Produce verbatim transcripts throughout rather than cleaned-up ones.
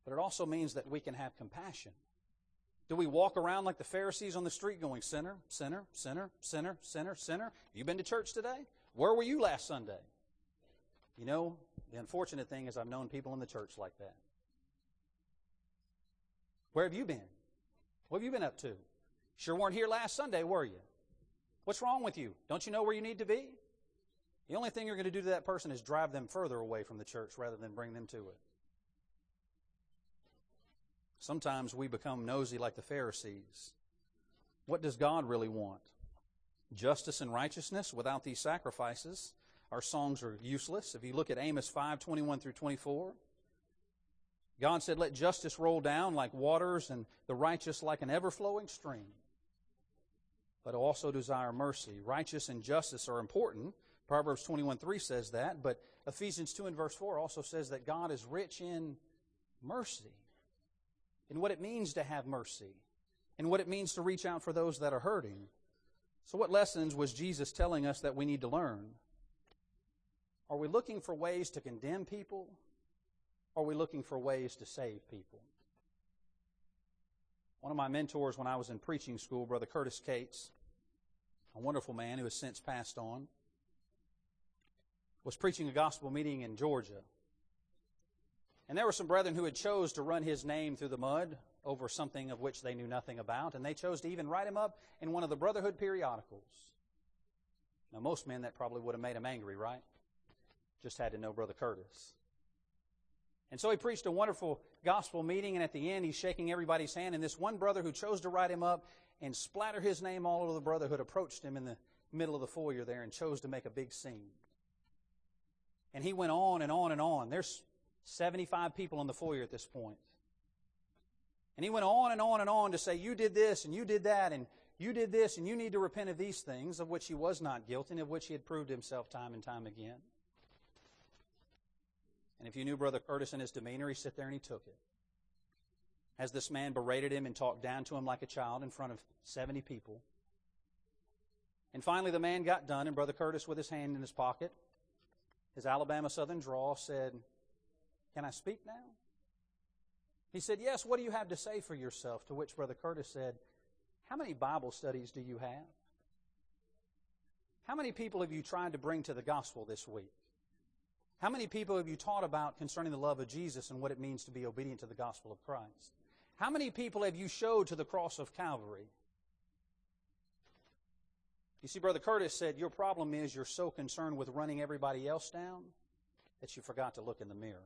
but it also means that we can have compassion. Do we walk around like the Pharisees on the street going, sinner, sinner, sinner, sinner, sinner, sinner? You been to church today? Where were you last Sunday? You know, the unfortunate thing is I've known people in the church like that. Where have you been? What have you been up to? Sure weren't here last Sunday, were you? What's wrong with you? Don't you know where you need to be? The only thing you're going to do to that person is drive them further away from the church rather than bring them to it. Sometimes we become nosy like the Pharisees. What does God really want? Justice and righteousness without these sacrifices. Our songs are useless. If you look at Amos five, twenty-one through twenty-four, God said, let justice roll down like waters and the righteous like an ever-flowing stream. But also desire mercy. Righteous and justice are important. Proverbs twenty-one three says that. But Ephesians two and verse four also says that God is rich in mercy. And what it means to have mercy. And what it means to reach out for those that are hurting. So what lessons was Jesus telling us that we need to learn? Are we looking for ways to condemn people? Or are we looking for ways to save people? One of my mentors when I was in preaching school, Brother Curtis Cates, a wonderful man who has since passed on, was preaching a gospel meeting in Georgia. And there were some brethren who had chose to run his name through the mud over something of which they knew nothing about, and they chose to even write him up in one of the Brotherhood periodicals. Now, most men, that probably would have made him angry, right? Just had to know Brother Curtis. And so he preached a wonderful gospel meeting, and at the end he's shaking everybody's hand, and this one brother who chose to write him up and splatter his name all over the Brotherhood approached him in the middle of the foyer there and chose to make a big scene. And he went on and on and on. There's seventy-five people in the foyer at this point. And he went on and on and on to say, you did this and you did that and you did this and you need to repent of these things, of which he was not guilty and of which he had proved himself time and time again. And if you knew Brother Curtis and his demeanor, he sat there and he took it. As this man berated him and talked down to him like a child in front of seventy people. And finally the man got done, and Brother Curtis, with his hand in his pocket, his Alabama Southern drawl, said, can I speak now? He said, yes, what do you have to say for yourself? To which Brother Curtis said, how many Bible studies do you have? How many people have you tried to bring to the gospel this week? How many people have you taught about concerning the love of Jesus and what it means to be obedient to the gospel of Christ? How many people have you showed to the cross of Calvary? You see, Brother Curtis said, your problem is you're so concerned with running everybody else down that you forgot to look in the mirror.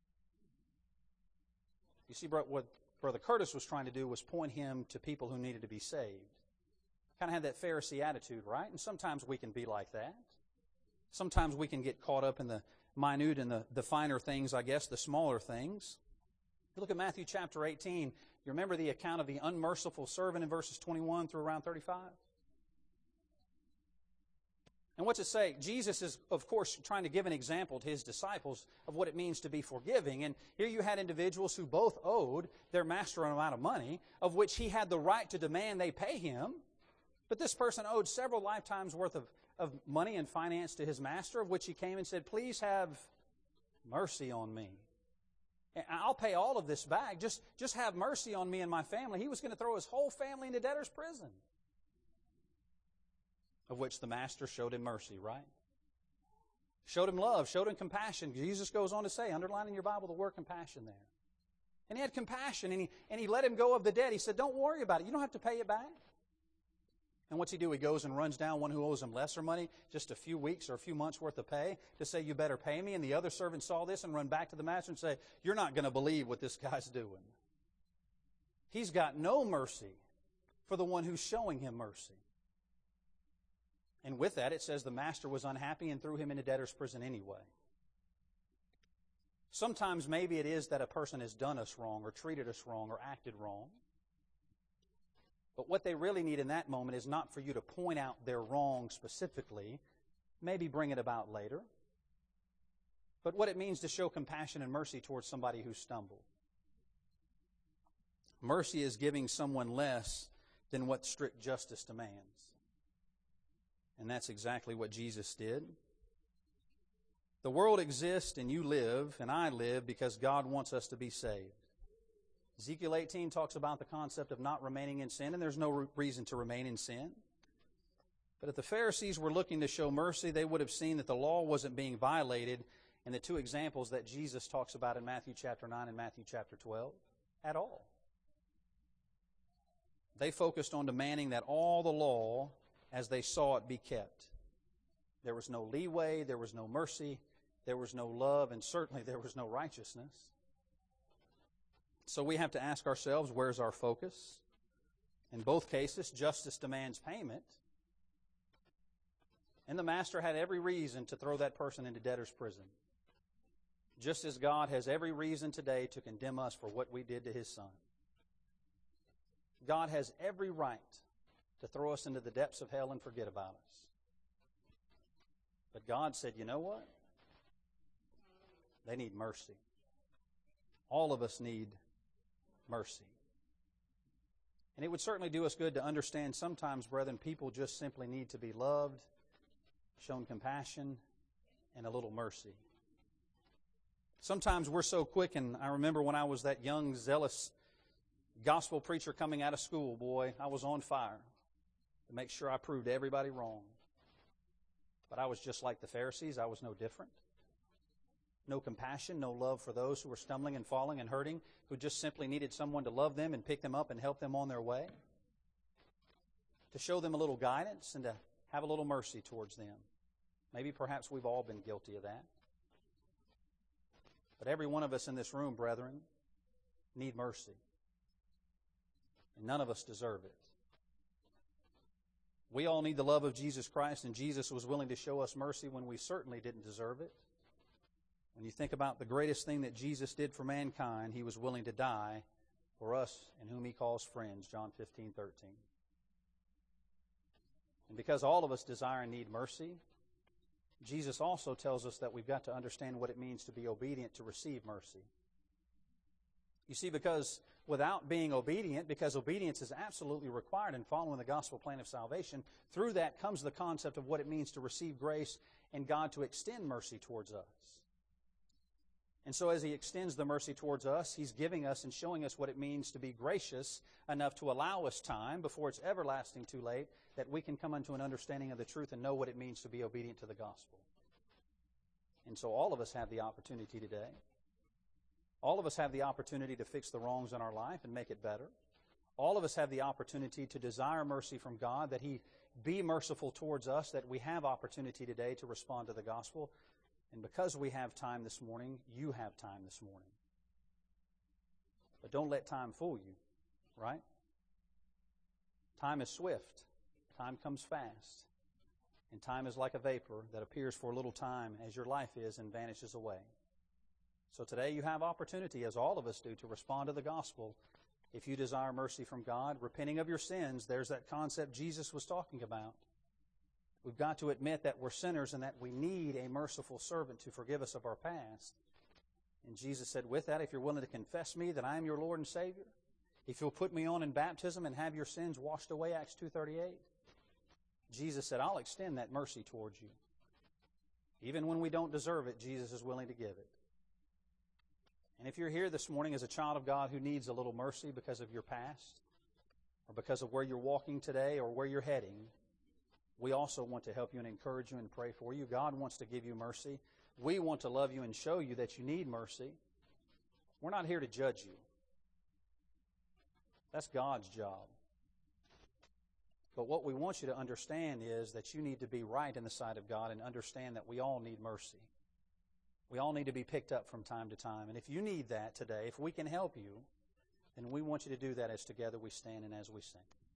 You see, what Brother Curtis was trying to do was point him to people who needed to be saved. Kind of had that Pharisee attitude, right? And sometimes we can be like that. Sometimes we can get caught up in the minute and the, the finer things, I guess, the smaller things. You look at Matthew chapter eighteen. You remember the account of the unmerciful servant in verses twenty-one through around thirty-five? And what's it say? Jesus is, of course, trying to give an example to his disciples of what it means to be forgiving. And here you had individuals who both owed their master an amount of money, of which he had the right to demand they pay him. But this person owed several lifetimes' worth of, of money and finance to his master, of which he came and said, please have mercy on me. I'll pay all of this back. Just, just have mercy on me and my family. He was going to throw his whole family into debtor's prison. Of which the master showed him mercy, right? Showed him love, showed him compassion. Jesus goes on to say, underline in your Bible the word compassion there. And he had compassion, and he, and he let him go of the debt. He said, don't worry about it. You don't have to pay it back. And what's he do? He goes and runs down one who owes him lesser money, just a few weeks or a few months worth of pay, to say, you better pay me. And the other servant saw this and run back to the master and say, you're not going to believe what this guy's doing. He's got no mercy for the one who's showing him mercy. And with that, it says the master was unhappy and threw him into debtor's prison anyway. Sometimes maybe it is that a person has done us wrong or treated us wrong or acted wrong. But what they really need in that moment is not for you to point out their wrong specifically, maybe bring it about later, but what it means to show compassion and mercy towards somebody who stumbled. Mercy is giving someone less than what strict justice demands. And that's exactly what Jesus did. The world exists and you live and I live because God wants us to be saved. Ezekiel eighteen talks about the concept of not remaining in sin, and there's no re- reason to remain in sin. But if the Pharisees were looking to show mercy, they would have seen that the law wasn't being violated in the two examples that Jesus talks about in Matthew chapter nine and Matthew chapter twelve at all. They focused on demanding that all the law, as they saw it, be kept. There was no leeway, there was no mercy, there was no love, and certainly there was no righteousness. So we have to ask ourselves, where's our focus? In both cases, justice demands payment. And the master had every reason to throw that person into debtor's prison. Just as God has every reason today to condemn us for what we did to His Son. God has every right to throw us into the depths of hell and forget about us. But God said, you know what? They need mercy. All of us need mercy. And it would certainly do us good to understand sometimes, brethren, people just simply need to be loved, shown compassion, and a little mercy. Sometimes we're so quick, and I remember when I was that young, zealous gospel preacher coming out of school, boy, I was on fire to make sure I proved everybody wrong. But I was just like the Pharisees. I was no different. No compassion, no love for those who were stumbling and falling and hurting, who just simply needed someone to love them and pick them up and help them on their way. To show them a little guidance and to have a little mercy towards them. Maybe perhaps we've all been guilty of that. But every one of us in this room, brethren, need mercy. And none of us deserve it. We all need the love of Jesus Christ, and Jesus was willing to show us mercy when we certainly didn't deserve it. When you think about the greatest thing that Jesus did for mankind, He was willing to die for us in whom He calls friends, John fifteen thirteen. And because all of us desire and need mercy, Jesus also tells us that we've got to understand what it means to be obedient to receive mercy. You see, because without being obedient, because obedience is absolutely required in following the gospel plan of salvation, through that comes the concept of what it means to receive grace and God to extend mercy towards us. And so as He extends the mercy towards us, He's giving us and showing us what it means to be gracious enough to allow us time before it's everlasting too late, that we can come unto an understanding of the truth and know what it means to be obedient to the gospel. And so all of us have the opportunity today. All of us have the opportunity to fix the wrongs in our life and make it better. All of us have the opportunity to desire mercy from God, that He be merciful towards us, that we have opportunity today to respond to the gospel. And because we have time this morning, you have time this morning. But don't let time fool you, right? Time is swift. Time comes fast. And time is like a vapor that appears for a little time as your life is and vanishes away. So today you have opportunity, as all of us do, to respond to the gospel. If you desire mercy from God, repenting of your sins, there's that concept Jesus was talking about. We've got to admit that we're sinners and that we need a merciful servant to forgive us of our past. And Jesus said, with that, if you're willing to confess me that I am your Lord and Savior, if you'll put me on in baptism and have your sins washed away, Acts two thirty-eight, Jesus said, I'll extend that mercy towards you. Even when we don't deserve it, Jesus is willing to give it. And if you're here this morning as a child of God who needs a little mercy because of your past, or because of where you're walking today or where you're heading, we also want to help you and encourage you and pray for you. God wants to give you mercy. We want to love you and show you that you need mercy. We're not here to judge you. That's God's job. But what we want you to understand is that you need to be right in the sight of God and understand that we all need mercy. We all need to be picked up from time to time. And if you need that today, if we can help you, then we want you to do that as together we stand and as we sing.